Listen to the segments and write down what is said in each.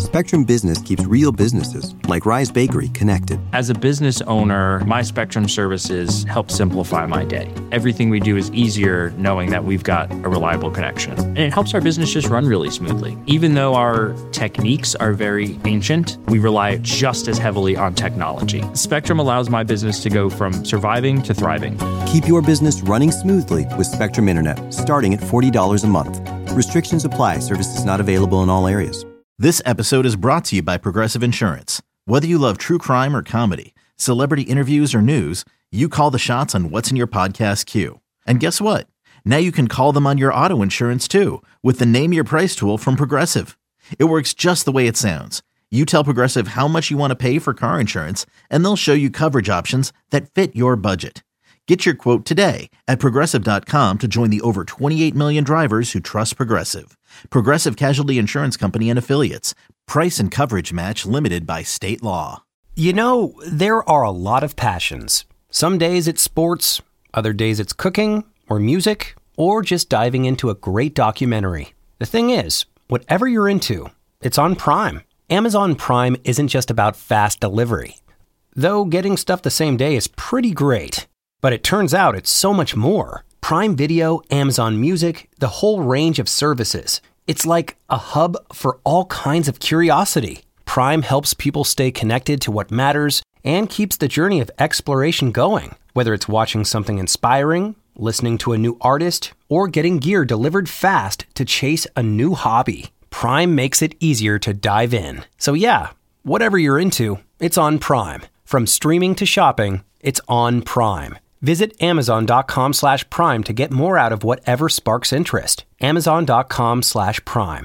Spectrum Business keeps real businesses, like Rise Bakery, connected. As a business owner, my Spectrum services help simplify my day. Everything we do is easier knowing that we've got a reliable connection. And it helps our business just run really smoothly. Even though our techniques are very ancient, we rely just as heavily on technology. Spectrum allows my business to go from surviving to thriving. Keep your business running smoothly with Spectrum Internet, starting at $40 a month. Restrictions apply. Services not available in all areas. This episode is brought to you by Progressive Insurance. Whether you love true crime or comedy, celebrity interviews or news, you call the shots on what's in your podcast queue. And guess what? Now you can call them on your auto insurance too with the Name Your Price tool from Progressive. It works just the way it sounds. You tell Progressive how much you want to pay for car insurance, and they'll show you coverage options that fit your budget. Get your quote today at Progressive.com to join the over 28 million drivers who trust Progressive. Progressive Casualty Insurance Company and Affiliates. Price and coverage match limited by state law. You know, there are a lot of passions. Some days it's sports, other days it's cooking or music, or just diving into a great documentary. The thing is, whatever you're into, it's on Prime. Amazon Prime isn't just about fast delivery. Though getting stuff the same day is pretty great. But it turns out it's so much more. Prime Video, Amazon Music, the whole range of services. It's like a hub for all kinds of curiosity. Prime helps people stay connected to what matters and keeps the journey of exploration going. Whether it's watching something inspiring, listening to a new artist, or getting gear delivered fast to chase a new hobby, Prime makes it easier to dive in. So yeah, whatever you're into, it's on Prime. From streaming to shopping, it's on Prime. Visit Amazon.com/Prime to get more out of whatever sparks interest. Amazon.com/Prime.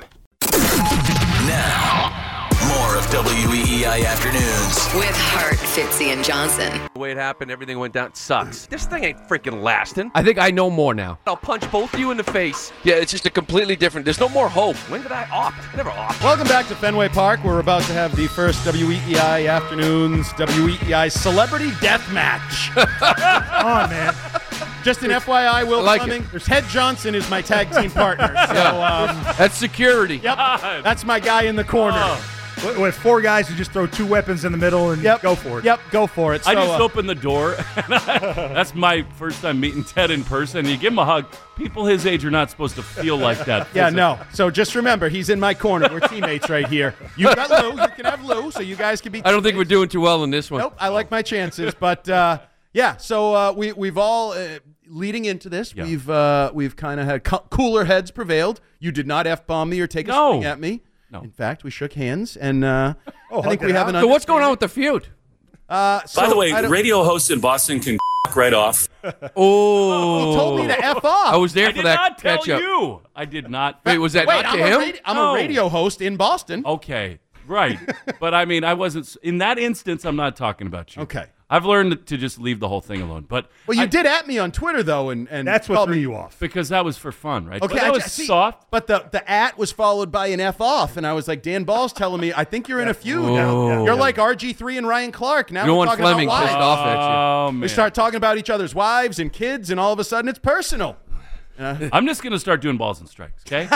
Now, more of WEEI Afternoons. With Hart, Fitzy, and Johnson. The way it happened, everything went down. It sucks. This thing ain't freaking lasting. I think I know more now. I'll punch both of you in the face. Yeah, it's just a completely different. There's no more hope. When did I opt? I never opt. Welcome back to Fenway Park. We're about to have the first WEEI Afternoons WEEI Celebrity Death Match. Come on, man. Just an FYI, Will Fleming. Ted Johnson is my tag team partner. So, that's security. Yep, that's my guy in the corner. With four guys who just throw two weapons in the middle and go for it. Yep, go for it. I just opened the door. That's my first time meeting Ted in person. You give him a hug. People his age are not supposed to feel like that. Yeah, no. So just remember, he's in my corner. We're teammates right here. You got Lou. You can have Lou, so you guys can be teammates. I don't think we're doing too well in this one. Nope, I like my chances. But, so we've all... leading into this, we've kind of had cooler heads prevailed. You did not F-bomb me or take a swing at me. No. In fact, we shook hands, and I think we have an. So what's going on with the feud? By the way, radio hosts in Boston can right off. Oh, he told me to F off. I was there for that. I did not tell catch-up. you. I did not. Wait, was that not to him? I'm a radio host in Boston. Okay, right. But I mean, I wasn't in that instance. I'm not talking about you. Okay. I've learned to just leave the whole thing alone. But you did at me on Twitter though, and that's what threw you off because that was for fun, right? Okay, but that was soft. But the at was followed by an F off, and I was like, Dan Ball's telling me, I think you're in a feud. Oh. You're like RG3 and Ryan Clark. Now you don't we're want talking Fleming about wives. pissed off at you. Oh, man. We start talking about each other's wives and kids, and all of a sudden it's personal. I'm just going to start doing balls and strikes, okay?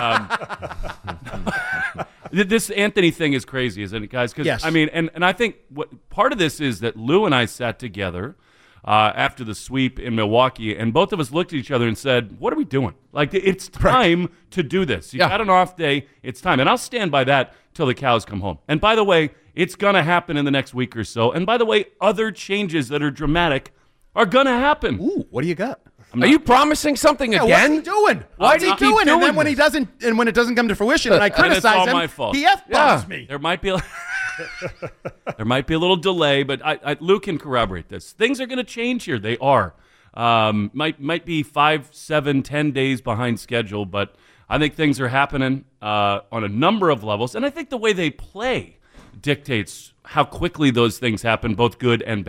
This Anthony thing is crazy, isn't it, guys? Because yes. I mean, and I think what part of this is that Lou and I sat together after the sweep in Milwaukee, and both of us looked at each other and said, what are we doing? Like, it's time to do this. You've got an off day. It's time. And I'll stand by that till the cows come home. And by the way, it's going to happen in the next week or so. And by the way, other changes that are dramatic are going to happen. Ooh, what do you got? Are you promising something again? What's he doing? Why do you keep doing And then this? when he doesn't, and when it doesn't come to fruition, and I criticize him, my fault. he F-bombs me. There might be a little delay, but Lou can corroborate this. Things are going to change here. They are. Might be 5, 7, 10 days behind schedule, but I think things are happening on a number of levels, and I think the way they play dictates how quickly those things happen, both good and bad.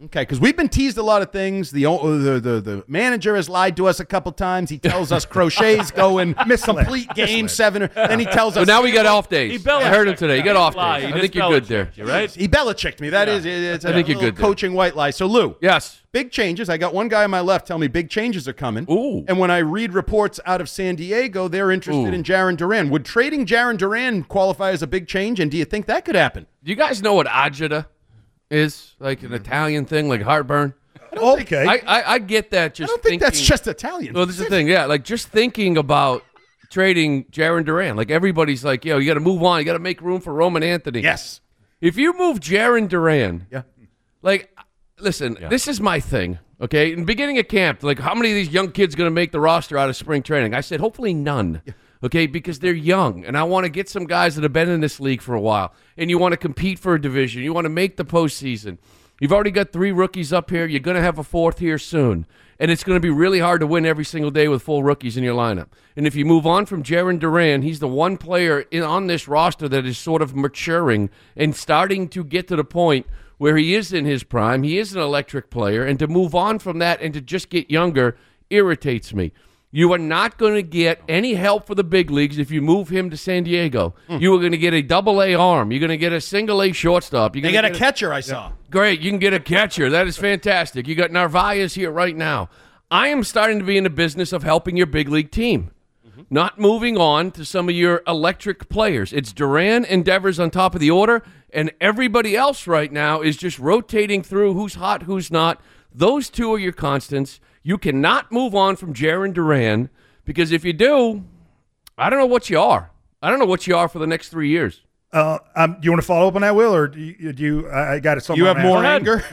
Okay, because we've been teased a lot of things. The manager has lied to us a couple times. He tells us Crochet's going complete game 7. Then he tells us. So now we got off days. I heard him today. You got off days. I think you're good there. Right? He Belichicked me. That is. It's I think you're good there. Coaching white lie. So, Lou. Yes. Big changes. I got one guy on my left tell me big changes are coming. Ooh. And when I read reports out of San Diego, they're interested in Jaron Duran. Would trading Jaron Duran qualify as a big change? And do you think that could happen? Do you guys know what agita is? Like an Italian thing, like heartburn? Okay. I get that. Just I don't think that's just Italian. Well, this is the thing. Yeah, like just thinking about trading Jaron Duran. Like everybody's like, you got to move on. You got to make room for Roman Anthony. Yes. If you move Jaron Duran, yeah. Like, listen, this is my thing. Okay, in the beginning of camp, like how many of these young kids going to make the roster out of spring training? I said hopefully none. Yeah. Okay, because they're young, and I want to get some guys that have been in this league for a while, and you want to compete for a division. You want to make the postseason. You've already got 3 rookies up here. You're going to have a 4th here soon, and it's going to be really hard to win every single day with full rookies in your lineup. And if you move on from Jaron Duran, he's the one player on this roster that is sort of maturing and starting to get to the point where he is in his prime. He is an electric player, and to move on from that and to just get younger irritates me. You are not going to get any help for the big leagues if you move him to San Diego. You are going to get a double-A arm. You're going to get a single-A shortstop. They got a catcher, I saw. Great, you can get a catcher. That is fantastic. You got Narvaez here right now. I am starting to be in the business of helping your big league team, not moving on to some of your electric players. It's Duran and Devers on top of the order, and everybody else right now is just rotating through who's hot, who's not. Those 2 are your constants. You cannot move on from Jaron Duran because if you do, I don't know what you are. I don't know what you are for the next 3 years. Do you want to follow up on that, Will, or do you I got it. You have more anger.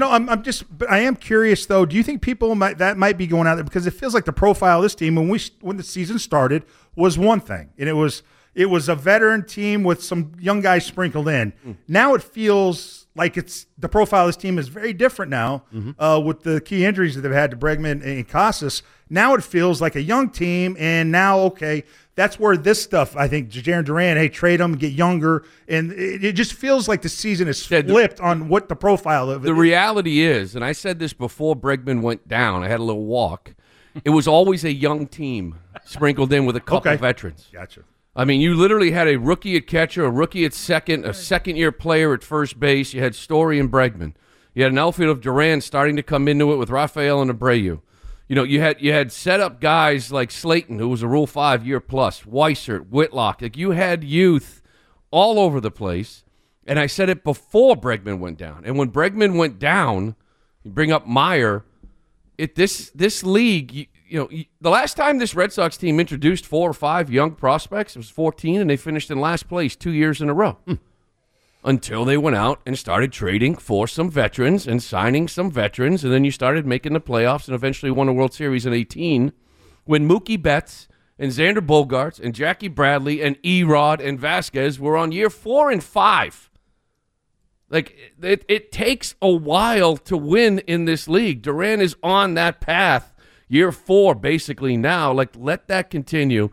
I am curious though. Do you think people might be going out there because it feels like the profile of this team when the season started was one thing, and it was a veteran team with some young guys sprinkled in. Now it feels like the profile of this team is very different now with the key injuries that they've had to Bregman and Casas. Now it feels like a young team, and now, that's where this stuff, I think, Jaron Duran, hey, trade him, get younger, and it just feels like the season is flipped on what the profile of it is. The reality is, and I said this before Bregman went down, I had a little walk, it was always a young team sprinkled in with a couple of veterans. Gotcha. I mean, you literally had a rookie at catcher, a rookie at second, a second-year player at first base. You had Story and Bregman. You had an outfield of Duran starting to come into it with Rafael and Abreu. You know, you had set up guys like Slayton, who was a Rule 5 year plus, Weissert, Whitlock. Like you had youth all over the place. And I said it before Bregman went down. And when Bregman went down, you bring up Meyer. This league. The last time this Red Sox team introduced 4 or 5 young prospects, it was 2014, and they finished in last place 2 years in a row. Until they went out and started trading for some veterans and signing some veterans, and then you started making the playoffs and eventually won a World Series in 2018 when Mookie Betts and Xander Bogaerts and Jackie Bradley and Erod and Vasquez were on year 4 and 5. Like, it takes a while to win in this league. Duran is on that path. Year 4, basically, now. Like, let that continue.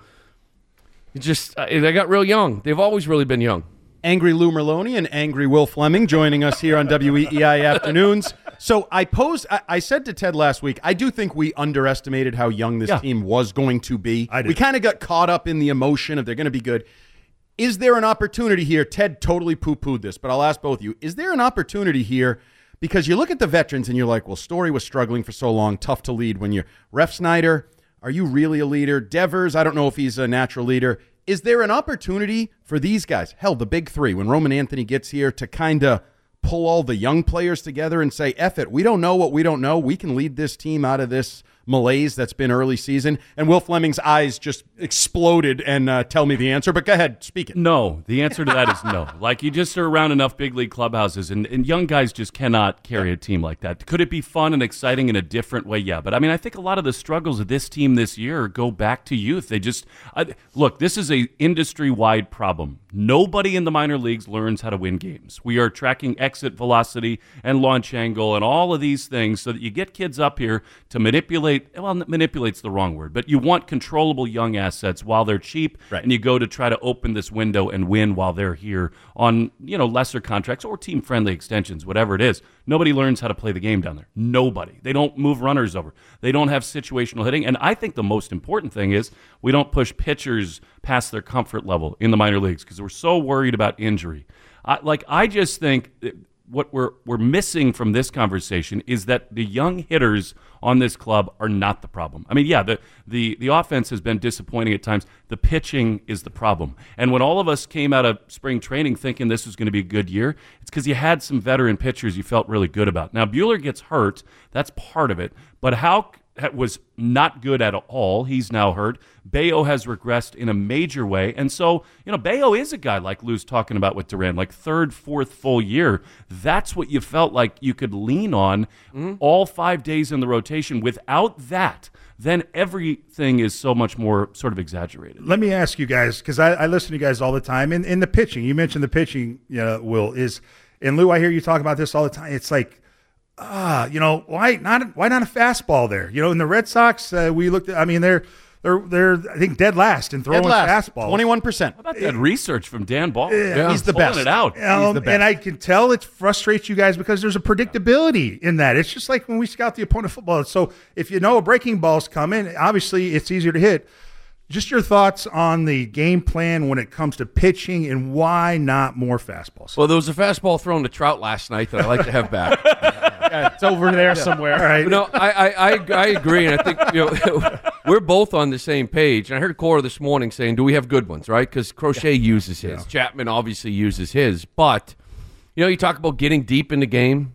They got real young. They've always really been young. Angry Lou Merloni and Angry Will Fleming joining us here on WEEI Afternoons. So I said to Ted last week, I do think we underestimated how young this team was going to be. We kind of got caught up in the emotion of they're going to be good. Is there an opportunity here? Ted totally poo-pooed this, but I'll ask both of you. Is there an opportunity here? Because you look at the veterans and you're like, well, Story was struggling for so long, tough to lead. When you're Ref Snyder, are you really a leader? Devers, I don't know if he's a natural leader. Is there an opportunity for these guys, hell, the big 3, when Roman Anthony gets here, to kind of pull all the young players together and say, F it, we don't know what we don't know. We can lead this team out of this malaise that's been early season? And Will Fleming's eyes just exploded and tell me the answer, but go ahead, speak it. No, the answer to that is no. Like, you just are around enough big league clubhouses, and young guys just cannot carry a team like that. Could it be fun and exciting in a different way? Yeah, but I mean, I think a lot of the struggles of this team this year go back to youth. They just look, this is a industry-wide problem. Nobody in the minor leagues learns how to win games. We are tracking exit velocity and launch angle and all of these things so that you get kids up here to manipulate manipulate's the wrong word, but you want controllable young assets while they're cheap, and you go to try to open this window and win while they're here on, lesser contracts or team-friendly extensions, whatever it is. Nobody learns how to play the game down there. Nobody. They don't move runners over. They don't have situational hitting. And I think the most important thing is we don't push pitchers past their comfort level in the minor leagues because we're so worried about injury. I just think what we're missing from this conversation is that the young hitters on this club are not the problem. I mean, yeah, the offense has been disappointing at times. The pitching is the problem. And when all of us came out of spring training thinking this was going to be a good year, it's because you had some veteran pitchers you felt really good about. Now, Buehler gets hurt. That's part of it. But Houck was not good at all. He's now hurt. Bello has regressed in a major way. And so, Bello is a guy like Lou's talking about with Duran, like third, fourth full year. That's what you felt like you could lean on all 5 days in the rotation. Without that, then everything is so much more sort of exaggerated. Let me ask you guys, because I listen to you guys all the time. In the pitching, you mentioned the pitching, Will, and Lou, I hear you talk about this all the time. It's like, why not a fastball there? In the Red Sox, we looked at, I mean, they're I think dead last in throwing fastballs. 21%. How about that research from Dan Ball? Yeah. He's the best. It out. He's the best. And I can tell it frustrates you guys because there's a predictability in that. It's just like when we scout the opponent football. So if a breaking ball's coming, obviously it's easier to hit. Just your thoughts on the game plan when it comes to pitching and why not more fastballs? Well, there was a fastball thrown to Trout last night that I'd like to have back. Yeah, it's over there somewhere. All right. No, I agree, and I think we're both on the same page. And I heard Cora this morning saying, "Do we have good ones?" Right? Because Crochet uses his, Chapman obviously uses his, but you talk about getting deep in the game.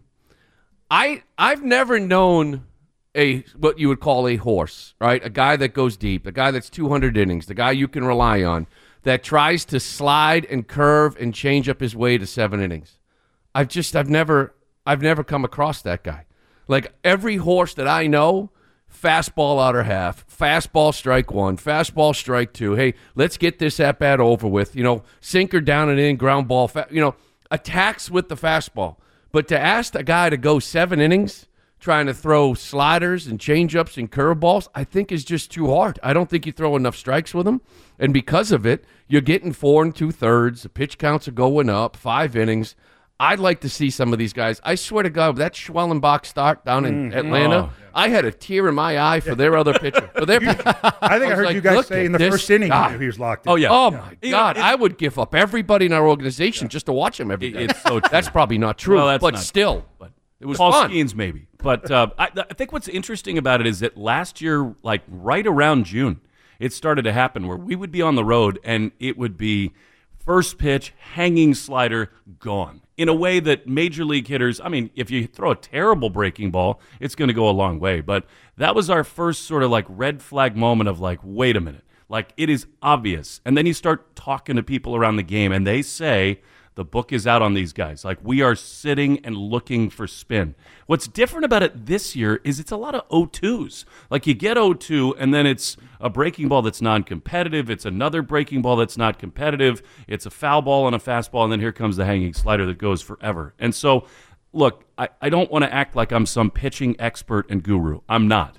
I've never known what you would call a horse, right? A guy that goes deep, a guy that's 200 innings, the guy you can rely on, that tries to slide and curve and change up his way to 7 innings. I've never come across that guy. Like every horse that I know, fastball outer half, fastball strike 1, fastball strike 2. Hey, let's get this at bat over with. Sinker down and in, ground ball. Attacks with the fastball. But to ask a guy to go 7 innings trying to throw sliders and changeups and curveballs, I think is just too hard. I don't think you throw enough strikes with him. And because of it, you're getting 4 2/3. The pitch counts are going up, 5 innings. I'd like to see some of these guys. I swear to God, that Schwellenbach start down in Atlanta, I had a tear in my eye for their other pitcher. For their pitcher. I think I heard you guys say in the first inning he was locked in. Oh, yeah. Oh, my God. I would give up everybody in our organization just to watch him every day. It's so true. That's probably not true, Well, that's but not still. But it was Paul fun. Skeens maybe. But I think what's interesting about it is that last year, like right around June, it started to happen where we would be on the road and it would be first pitch, hanging slider, gone. In a way that major league hitters, I mean, if you throw a terrible breaking ball, it's going to go a long way. But that was our first sort of like red flag moment of like, wait a minute. Like, it is obvious. And then you start talking to people around the game, and they say the book is out on these guys. Like, we are sitting and looking for spin. What's different about it this year is it's a lot of 0-2s. Like, you get 0-2, and then it's a breaking ball that's non-competitive. It's another breaking ball that's not competitive. It's a foul ball and a fastball, and then here comes the hanging slider that goes forever. And so, look, I don't want to act like I'm some pitching expert and guru. I'm not.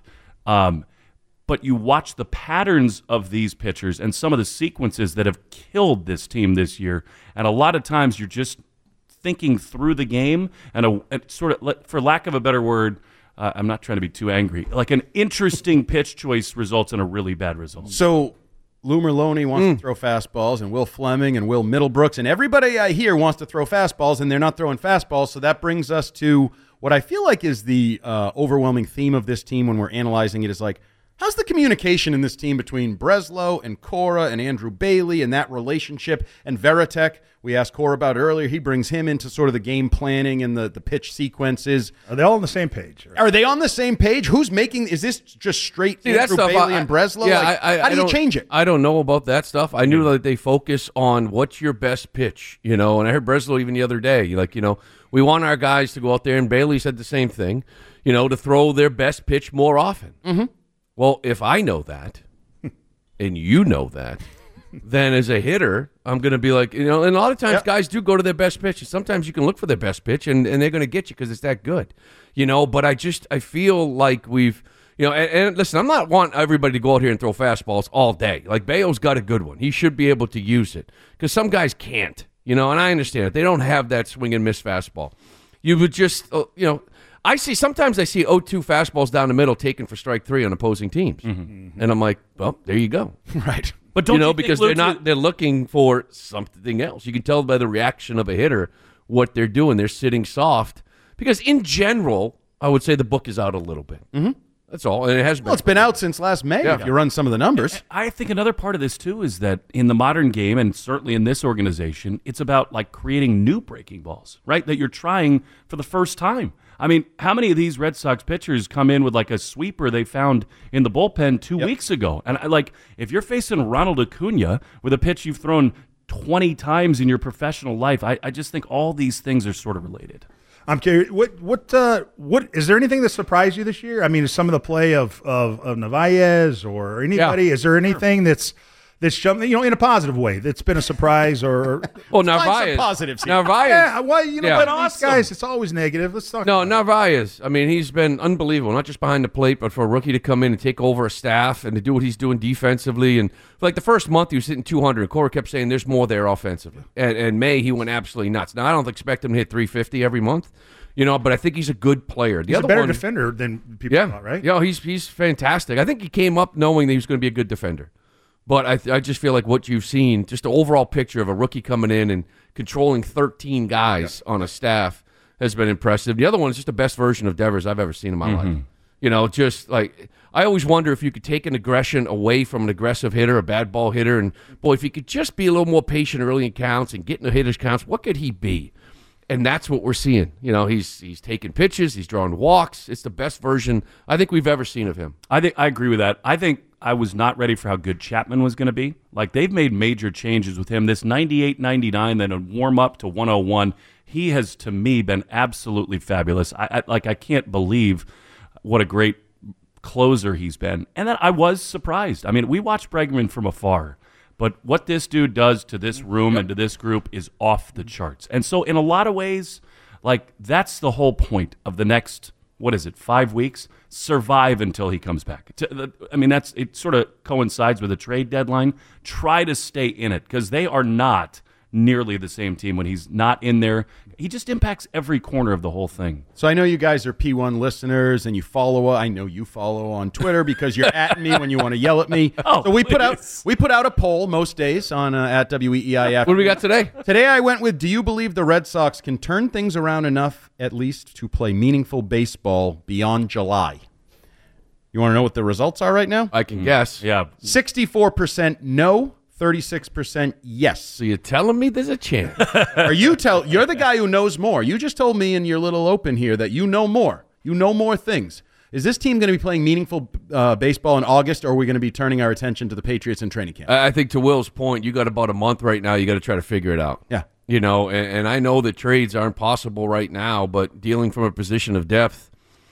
But you watch the patterns of these pitchers and some of the sequences that have killed this team this year, and a lot of times you're just thinking through the game and sort of, for lack of a better word, I'm not trying to be too angry, like an interesting pitch choice results in a really bad result. So Lou Merloni wants to throw fastballs, and Will Fleming and Will Middlebrooks, and everybody I hear wants to throw fastballs, and they're not throwing fastballs, so that brings us to what I feel like is the overwhelming theme of this team when we're analyzing it is like, how's the communication in this team between Breslow and Cora and Andrew Bailey and that relationship and Veritek? We asked Cora about earlier. He brings him into sort of the game planning and the pitch sequences. Are they all on the same page? Are they on the same page? Who's making – is this just straight Andrew Bailey and Breslow? Yeah, how do you change it? I don't know about that stuff. I knew that they focus on what's your best pitch, and I heard Breslow even the other day. We want our guys to go out there, and Bailey said the same thing, to throw their best pitch more often. Mm-hmm. Well, if I know that, and you know that, then as a hitter, I'm going to be like, and a lot of times guys do go to their best pitch. And sometimes you can look for their best pitch, and they're going to get you because it's that good, But I feel like we've, You know, and listen, I'm not wanting everybody to go out here and throw fastballs all day. Like, Bayo's got a good one. He should be able to use it because some guys can't, you know, and I understand it. They don't have that swing and miss fastball. You would just, sometimes I see 0-2 fastballs down the middle taken for strike 3 on opposing teams. Mm-hmm. And I'm like, well, there you go. Right. But don't because they're looking for something else. You can tell by the reaction of a hitter what they're doing. They're sitting soft because in general, I would say the book is out a little bit. Mm-hmm. That's all, and it has been. Well, it's been out since last May, if you run some of the numbers. I think another part of this, too, is that in the modern game, and certainly in this organization, it's about, like, creating new breaking balls, right, that you're trying for the first time. I mean, how many of these Red Sox pitchers come in with, like, a sweeper they found in the bullpen 2 weeks ago? And, if you're facing Ronald Acuna with a pitch you've thrown 20 times in your professional life, I just think all these things are sort of related. I'm curious. What is there anything that surprised you this year? I mean, some of the play of Narvaez or anybody. Yeah. Is there anything that's jumping, in a positive way that's been a surprise or? Well, Narvaez. Positives. Here. Narvaez. Yeah. Well, but these guys, it's always negative. Let's talk. No, Narvaez. I mean, he's been unbelievable. Not just behind the plate, but for a rookie to come in and take over a staff and to do what he's doing defensively. And for like the first month, he was hitting 200. Cora kept saying, "There's more there offensively." And May, he went absolutely nuts. Now, I don't expect him to hit 350 every month. But I think he's a good player. He's a better defender than people thought, right? Yeah, he's fantastic. I think he came up knowing that he was going to be a good defender. But I just feel like what you've seen, just the overall picture of a rookie coming in and controlling 13 guys on a staff has been impressive. The other one is just the best version of Devers I've ever seen in my life. Just like I always wonder if you could take an aggression away from an aggressive hitter, a bad ball hitter, and boy, if he could just be a little more patient early in counts and get in the hitter's counts, what could he be? And that's what we're seeing. He's taking pitches, he's drawing walks. It's the best version I think we've ever seen of him. I agree with that. I think I was not ready for how good Chapman was going to be. Like, they've made major changes with him. This 98-99, then a warm-up to 101, he has, to me, been absolutely fabulous. I can't believe what a great closer he's been. And then I was surprised. I mean, we watched Bregman from afar, but what this dude does to this room and to this group is off the charts. And so in a lot of ways, like, that's the whole point of the next, 5 weeks? Survive until he comes back. I mean, it sort of coincides with a trade deadline. Try to stay in it because they are not nearly the same team when he's not in there. He just impacts every corner of the whole thing. So I know you guys are P1 listeners and you follow. I know you follow on Twitter because you're at me when you want to yell at me. So we put out a poll most days on at WEEI. What do we got today? Today I went with, do you believe the Red Sox can turn things around enough at least to play meaningful baseball beyond July? You want to know what the results are right now? I can guess. Yeah. 64% no. 36% yes. So you're telling me there's a chance? You're the guy who knows more. You just told me in your little open here that you know more. You know more things. Is this team going to be playing meaningful baseball in August, or are we going to be turning our attention to the Patriots in training camp? I think to Will's point, you got about a month right now. You got to try to figure it out. Yeah. And I know that trades aren't possible right now, but dealing from a position of depth,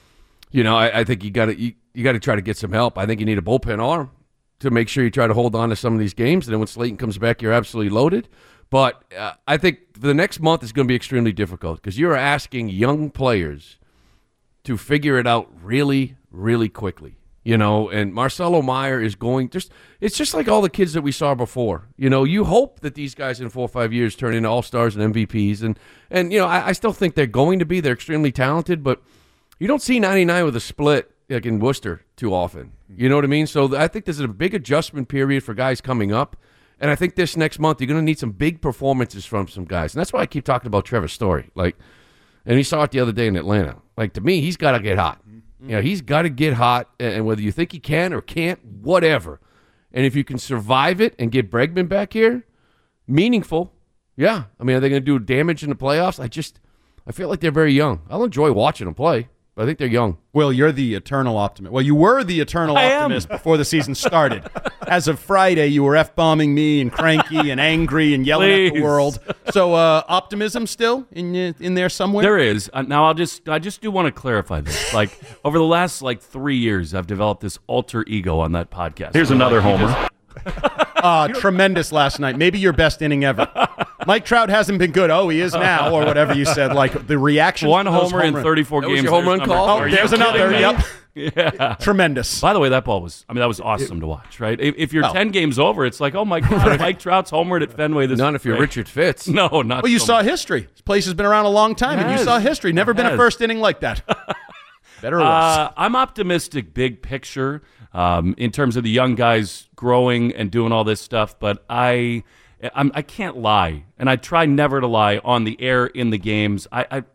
I think you got to try to get some help. I think you need a bullpen arm to make sure you try to hold on to some of these games. And then when Slayton comes back, you're absolutely loaded. But I think the next month is going to be extremely difficult because you're asking young players to figure it out really, really quickly. And Marcelo Meyer is it's just like all the kids that we saw before. You hope that these guys in 4 or 5 years turn into all-stars and MVPs. And I still think they're going to be. They're extremely talented, but you don't see 99 with a split like in Worcester too often. You know what I mean? So I think there's a big adjustment period for guys coming up. And I think this next month you're going to need some big performances from some guys. And that's why I keep talking about Trevor Story. And he saw it the other day in Atlanta. To me, he's got to get hot. He's got to get hot. And whether you think he can or can't, whatever. And if you can survive it and get Bregman back here, meaningful. Yeah. I mean, are they going to do damage in the playoffs? I feel like they're very young. I'll enjoy watching them play. But I think they're young. Will, you're the eternal optimist. Well, you were the eternal optimist before the season started. As of Friday, you were F-bombing me and cranky and angry and yelling at the world. So optimism still in there somewhere? There is. Now, I just do want to clarify this. Over the last 3 years, I've developed this alter ego on that podcast. Here's another homer. Tremendous last night. Maybe your best inning ever. Mike Trout hasn't been good. Oh, he is now, or whatever you said. The reaction. One homer in 34 games. Was your home run call? There's another. Yep. Yeah. Tremendous. By the way, that was awesome to watch, right? If you're 10 games over, it's like, oh my God, Mike Trout's homered at Fenway this None if you're Richard Fitz. No, not Well, you so saw much. history. This place has been around a long time, and you saw history. Never been a first inning like that. Better or less? I'm optimistic big picture in terms of the young guys growing and doing all this stuff, but I can't lie, and I try never to lie on the air in the games.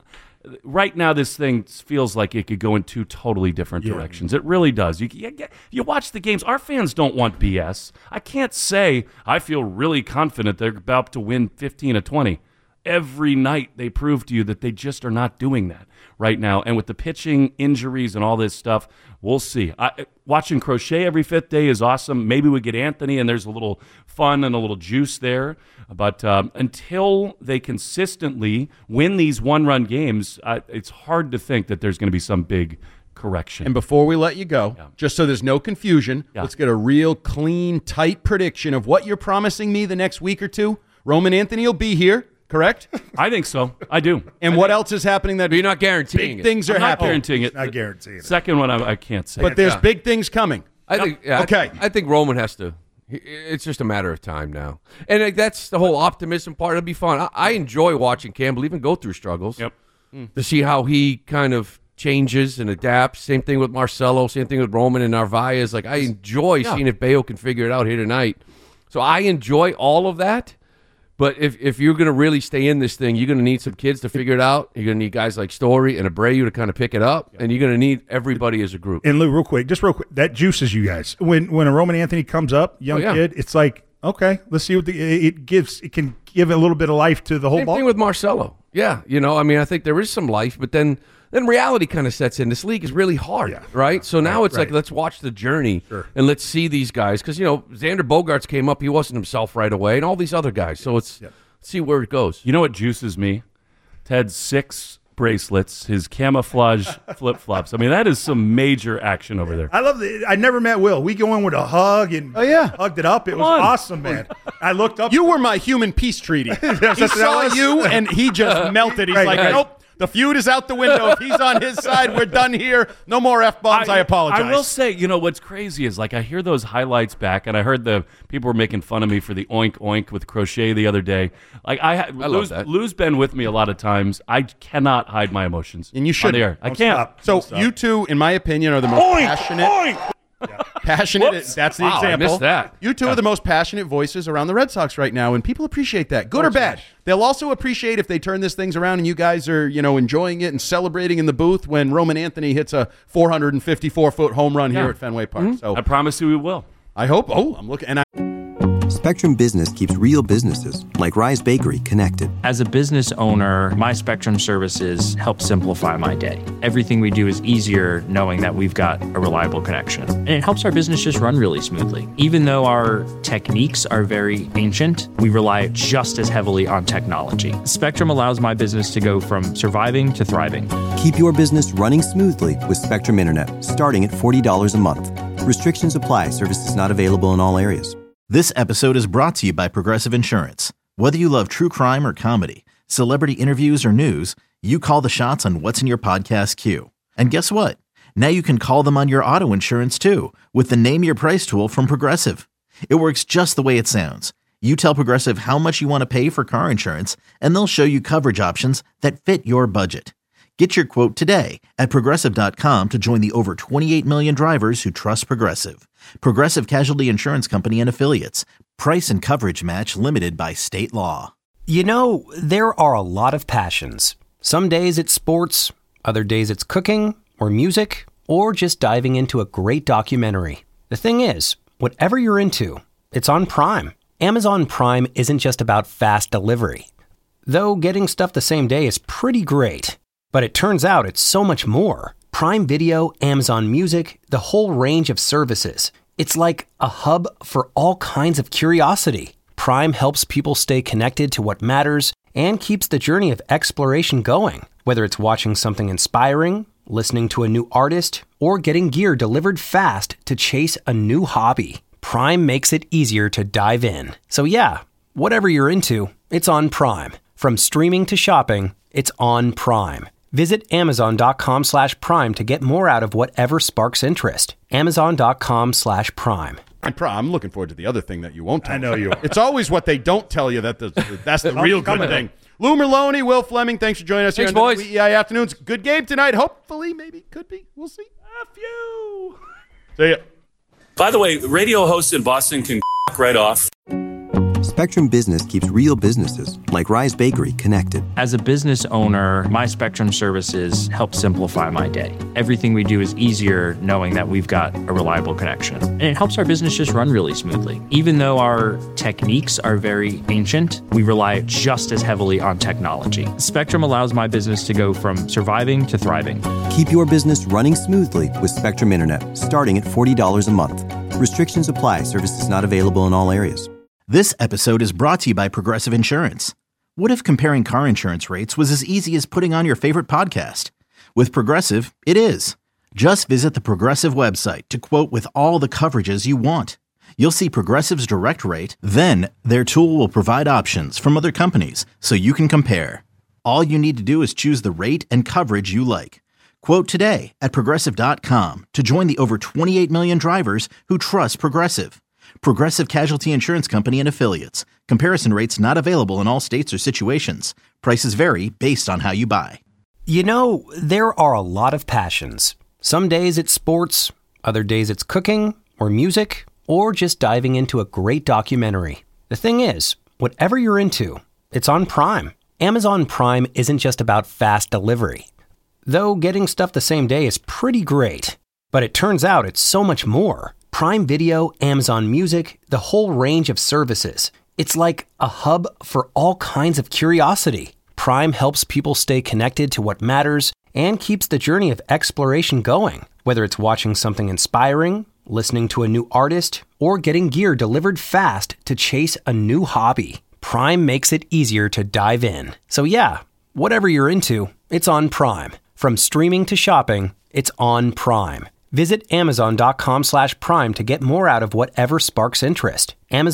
Right now, this thing feels like it could go in two totally different directions. It really does. You watch the games. Our fans don't want BS. I can't say I feel really confident they're about to win 15 of 20. Every night they prove to you that they just are not doing that right now. And with the pitching, injuries, and all this stuff, we'll see. Watching Crochet every fifth day is awesome. Maybe we get Anthony, and there's a little fun and a little juice there. But until they consistently win these one-run games, it's hard to think that there's going to be some big correction. And before we let you go, just so there's no confusion, let's get a real clean, tight prediction of what you're promising me the next week or two. Roman Anthony will be here. Correct? I think so. I do. And what else is happening that you're not guaranteeing big things are happening? Guaranteeing it. Not guaranteeing it. Second one, I can't say. But there's big things coming. I think. Okay. I think Roman has to. It's just a matter of time now, and that's the whole optimism part. It'll be fun. I enjoy watching Campbell even go through struggles. Yep. To see how he kind of changes and adapts. Same thing with Marcelo. Same thing with Roman and Narvaez. Like I enjoy seeing if Bayo can figure it out here tonight. So I enjoy all of that. But if you're going to really stay in this thing, you're going to need some kids to figure it out. You're going to need guys like Story and Abreu to kind of pick it up, and you're going to need everybody as a group. And Lou, real quick, that juices you guys. When a Roman Anthony comes up, young kid, it's like, okay, let's see what it gives. It can give a little bit of life to the whole ball. Same thing with Marcelo. Yeah, I think there is some life, but then reality kind of sets in. This league is really hard, right? So now it's like, let's watch the journey and let's see these guys. Because, Xander Bogaerts came up. He wasn't himself right away, and all these other guys. So let's see where it goes. You know what juices me? Ted's 6 bracelets, his camouflage flip-flops. I mean, that is some major action over there. I love it. I never met Will. We go in with a hug and hugged it up. It was awesome, man. I looked up. You were my human peace treaty. He saw you, and he just melted. He's like, nope. The feud is out the window. If he's on his side, we're done here. No more F-bombs. I apologize. I will say, what's crazy is, I hear those highlights back, and I heard the people were making fun of me for the oink oink with Crochet the other day. I love that. Lou's been with me a lot of times. I cannot hide my emotions. And you shouldn't. I can't. So you two, in my opinion, are the most passionate. Oink! Passionate. Whoops. That's the Wow, example. I missed that. You two are the most passionate voices around the Red Sox right now, and people appreciate that, good or bad. They'll also appreciate if they turn this things around and you guys are, enjoying it and celebrating in the booth when Roman Anthony hits a 454-foot home run here at Fenway Park. Mm-hmm. So I promise you we will. I hope. I'm looking. And Spectrum Business keeps real businesses, like Rise Bakery, connected. As a business owner, my Spectrum services help simplify my day. Everything we do is easier knowing that we've got a reliable connection. And it helps our business just run really smoothly. Even though our techniques are very ancient, we rely just as heavily on technology. Spectrum allows my business to go from surviving to thriving. Keep your business running smoothly with Spectrum Internet, starting at $40 a month. Restrictions apply. Services not available in all areas. This episode is brought to you by Progressive Insurance. Whether you love true crime or comedy, celebrity interviews or news, you call the shots on what's in your podcast queue. And guess what? Now you can call them on your auto insurance too with the Name Your Price tool from Progressive. It works just the way it sounds. You tell Progressive how much you want to pay for car insurance, and they'll show you coverage options that fit your budget. Get your quote today at Progressive.com to join the over 28 million drivers who trust Progressive. Progressive Casualty Insurance Company and Affiliates. Price and coverage match limited by state law. There are a lot of passions. Some days it's sports, other days it's cooking or music, or just diving into a great documentary. The thing is, whatever you're into, it's on Prime. Amazon Prime isn't just about fast delivery. Though getting stuff the same day is pretty great. But it turns out it's so much more. Prime Video, Amazon Music, the whole range of services. It's like a hub for all kinds of curiosity. Prime helps people stay connected to what matters and keeps the journey of exploration going. Whether it's watching something inspiring, listening to a new artist, or getting gear delivered fast to chase a new hobby, Prime makes it easier to dive in. So yeah, whatever you're into, it's on Prime. From streaming to shopping, it's on Prime. Visit Amazon.com/Prime to get more out of whatever sparks interest. Amazon.com/Prime. I'm looking forward to the other thing that you won't tell I know you are. It's always what they don't tell you that's the real good thing. Lou Merlone, Will Fleming, thanks for joining us here on WEEI Afternoons. Good game tonight. Hopefully, maybe, could be. We'll see. F you. See ya. By the way, radio hosts in Boston can right off. Spectrum Business keeps real businesses, like Rise Bakery, connected. As a business owner, my Spectrum services help simplify my day. Everything we do is easier knowing that we've got a reliable connection. And it helps our business just run really smoothly. Even though our techniques are very ancient, we rely just as heavily on technology. Spectrum allows my business to go from surviving to thriving. Keep your business running smoothly with Spectrum Internet, starting at $40 a month. Restrictions apply. Services not available in all areas. This episode is brought to you by Progressive Insurance. What if comparing car insurance rates was as easy as putting on your favorite podcast? With Progressive, it is. Just visit the Progressive website to quote with all the coverages you want. You'll see Progressive's direct rate, then their tool will provide options from other companies so you can compare. All you need to do is choose the rate and coverage you like. Quote today at Progressive.com to join the over 28 million drivers who trust Progressive. Progressive Casualty Insurance Company and Affiliates. Comparison rates not available in all states or situations. Prices vary based on how you buy. You know, there are a lot of passions. Some days it's sports, other days it's cooking or music, or just diving into a great documentary. The thing is, whatever you're into, it's on Prime. Amazon Prime isn't just about fast delivery. Though getting stuff the same day is pretty great. But it turns out it's so much more. Prime Video, Amazon Music, the whole range of services. It's like a hub for all kinds of curiosity. Prime helps people stay connected to what matters and keeps the journey of exploration going. Whether it's watching something inspiring, listening to a new artist, or getting gear delivered fast to chase a new hobby, Prime makes it easier to dive in. So yeah, whatever you're into, it's on Prime. From streaming to shopping, it's on Prime. Visit Amazon.com/Prime to get more out of whatever sparks interest.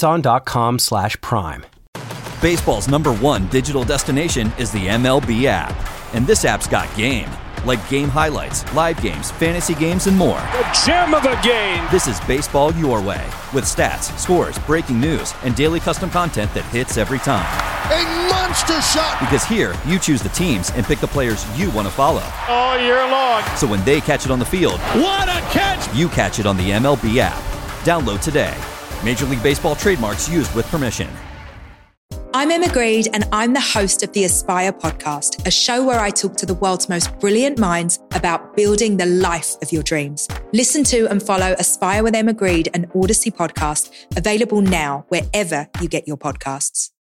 Amazon.com/Prime. Baseball's #1 digital destination is the MLB app. And this app's got game. Like game highlights, live games, fantasy games, and more. The gem of the game! This is baseball your way. With stats, scores, breaking news, and daily custom content that hits every time. A monster shot! Because here, you choose the teams and pick the players you want to follow. All year long. So when they catch it on the field, what a catch! You catch it on the MLB app. Download today. Major League Baseball trademarks used with permission. I'm Emma Greed, and I'm the host of the Aspire podcast, a show where I talk to the world's most brilliant minds about building the life of your dreams. Listen to and follow Aspire with Emma Greed, an Odyssey podcast, available now wherever you get your podcasts.